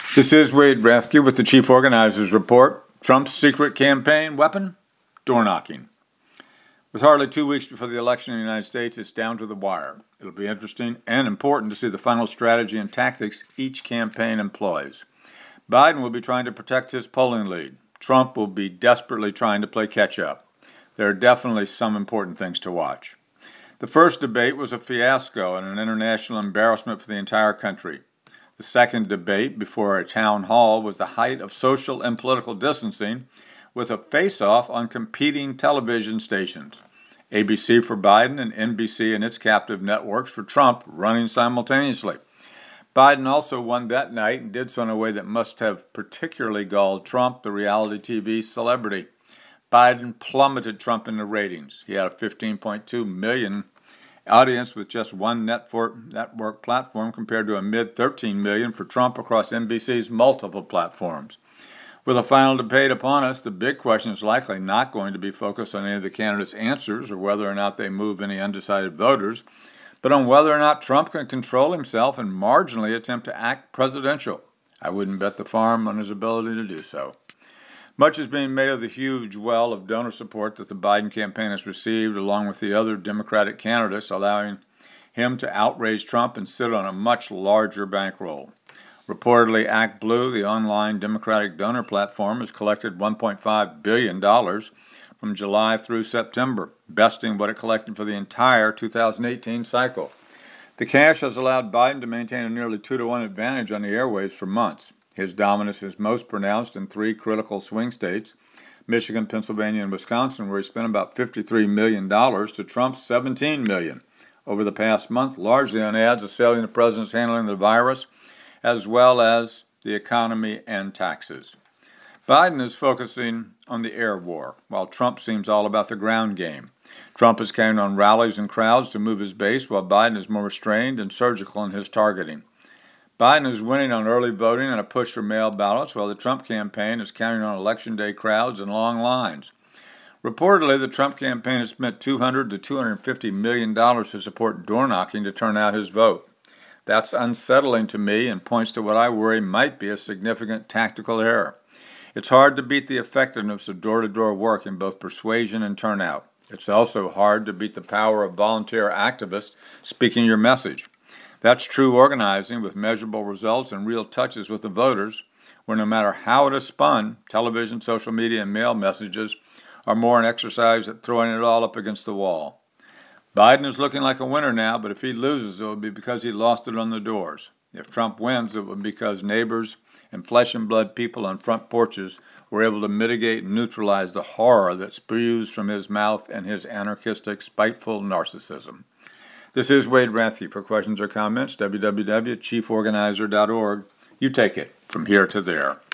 This is Wade Rathke with the Chief Organizer's Report. Trump's secret campaign weapon? Door knocking. With hardly 2 weeks before the election in the United States, it's down to the wire. It'll be interesting and important to see the final strategy and tactics each campaign employs. Biden will be trying to protect his polling lead. Trump will be desperately trying to play catch-up. There are definitely some important things to watch. The first debate was a fiasco and an international embarrassment for the entire country. The second debate before a town hall was the height of social and political distancing, with a face-off on competing television stations. ABC for Biden and NBC and its captive networks for Trump running simultaneously. Biden also won that night and did so in a way that must have particularly galled Trump, the reality TV celebrity. Biden plummeted Trump in the ratings. He had a 15.2 million audience with just one network platform compared to a mid-13 million for Trump across NBC's multiple platforms. With a final debate upon us, the big question is likely not going to be focused on any of the candidates' answers or whether or not they move any undecided voters, but on whether or not Trump can control himself and marginally attempt to act presidential. I wouldn't bet the farm on his ability to do so. Much is being made of the huge well of donor support that the Biden campaign has received, along with the other Democratic candidates, allowing him to outraise Trump and sit on a much larger bankroll. Reportedly, Act Blue, the online Democratic donor platform, has collected $1.5 billion from July through September, besting what it collected for the entire 2018 cycle. The cash has allowed Biden to maintain a nearly 2-to-1 advantage on the airwaves for months. His dominance is most pronounced in 3 critical swing states, Michigan, Pennsylvania, and Wisconsin, where he spent about $53 million to Trump's $17 million over the past month, largely on ads assailing the president's handling the virus, as well as the economy and taxes. Biden is focusing on the air war, while Trump seems all about the ground game. Trump is counting on rallies and crowds to move his base, while Biden is more restrained and surgical in his targeting. Biden is winning on early voting and a push for mail ballots, while the Trump campaign is counting on Election Day crowds and long lines. Reportedly, the Trump campaign has spent $200 to $250 million to support door knocking to turn out his vote. That's unsettling to me and points to what I worry might be a significant tactical error. It's hard to beat the effectiveness of door-to-door work in both persuasion and turnout. It's also hard to beat the power of volunteer activists speaking your message. That's true organizing with measurable results and real touches with the voters, where no matter how it is spun, television, social media, and mail messages are more an exercise at throwing it all up against the wall. Biden is looking like a winner now, but if he loses, it will be because he lost it on the doors. If Trump wins, it will be because neighbors and flesh and blood people on front porches were able to mitigate and neutralize the horror that spews from his mouth and his anarchistic, spiteful narcissism. This is Wade Rathke. For questions or comments, www.chieforganizer.org. You take it from here to there.